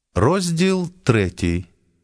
Розділ 3.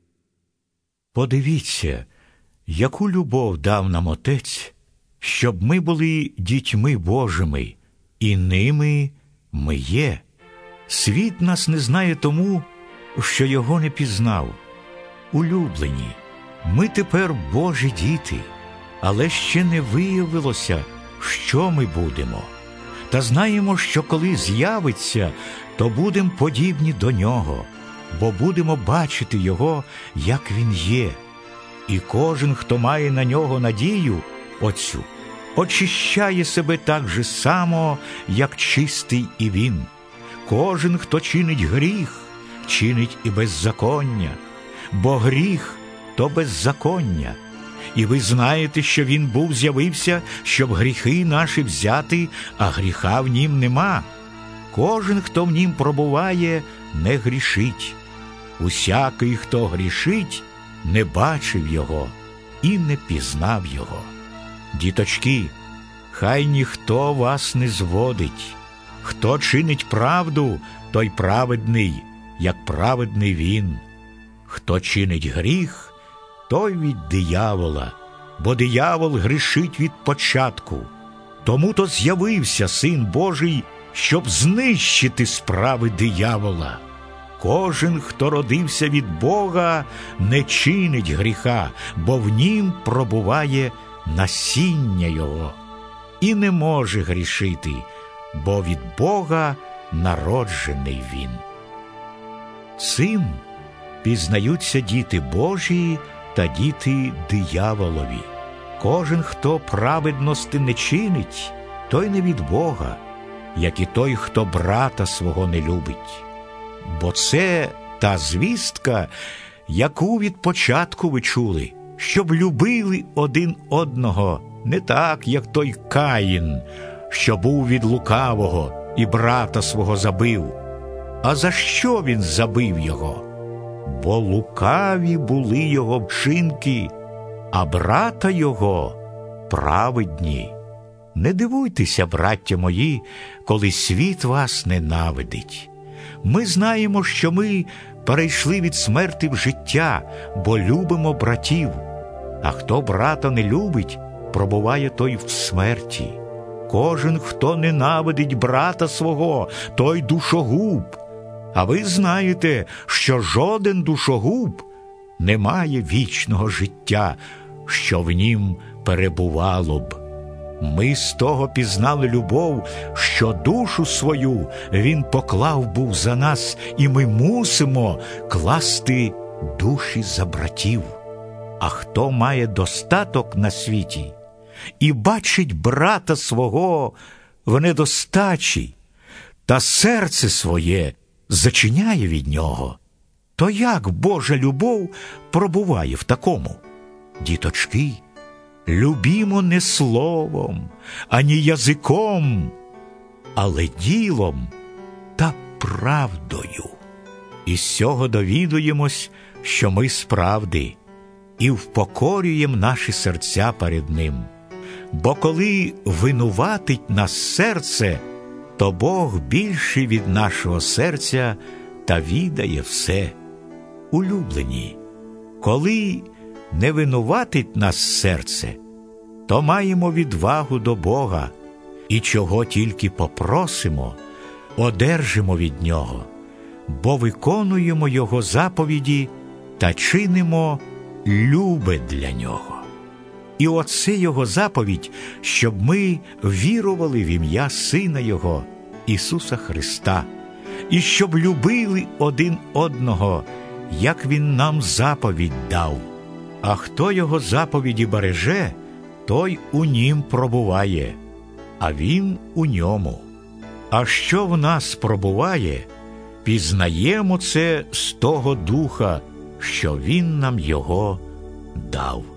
Подивіться, яку любов дав нам Отець, щоб ми були дітьми Божими, і ними ми є. Світ нас не знає тому, що його не пізнав. Улюблені, ми тепер Божі діти, але ще не виявилося, що ми будемо. Та знаємо, що коли з'явиться, то будемо подібні до Нього, бо будемо бачити Його, як Він є. І кожен, хто має на Нього надію оцю, очищає себе так же само, як чистий і Він. Кожен, хто чинить гріх, чинить і беззаконня, бо гріх – то беззаконня. І ви знаєте, що Він був з'явився, щоб гріхи наші взяти, а гріха в Нім нема. Кожен, хто в Нім пробуває, не грішить. Усякий, хто грішить, не бачив Його і не пізнав Його. Діточки, хай ніхто вас не зводить. Хто чинить правду, той праведний, як праведний Він. Хто чинить гріх, той від диявола, бо диявол грішить від початку. Тому-то з'явився Син Божий, щоб знищити справи диявола. Кожен, хто родився від Бога, не чинить гріха, бо в нім пробуває насіння Його. І не може грішити, бо від Бога народжений він. Цим пізнаються діти Божі та діти дияволові. Кожен, хто праведності не чинить, той не від Бога, як і той, хто брата свого не любить. Бо це та звістка, яку від початку ви чули, щоб любили один одного, не так, як той Каїн, що був від лукавого і брата свого забив. А за що він забив його? Бо лукаві були його вчинки, а брата його праведні. Не дивуйтеся, браття мої, коли світ вас ненавидить. Ми знаємо, що ми перейшли від смерти в життя, бо любимо братів. А хто брата не любить, пробуває той в смерті. Кожен, хто ненавидить брата свого, той душогуб. А ви знаєте, що жоден душогуб не має вічного життя, що в нім перебувало б. Ми з того пізнали любов, що душу свою Він поклав був за нас, і ми мусимо класти душі за братів. А хто має достаток на світі і бачить брата свого в недостачі, та серце своє зачиняє від нього, то як Божа любов пробуває в такому? Діточки, любімо не словом, ані язиком, але ділом та правдою. І з цього довідуємось, що ми справді, і впокорюємо наші серця перед Ним. Бо коли винуватить нас серце, то Бог більший від нашого серця та відає все. Улюблені, коли не винуватить нас серце, то маємо відвагу до Бога, і чого тільки попросимо, одержимо від Нього, бо виконуємо Його заповіді та чинимо любе для Нього. І оце Його заповідь, щоб ми вірували в ім'я Сина Його, Ісуса Христа, і щоб любили один одного, як Він нам заповідь дав. А хто Його заповіді береже, той у Нім пробуває, а Він у ньому. А що в нас пробуває, пізнаємо це з того Духа, що Він нам його дав.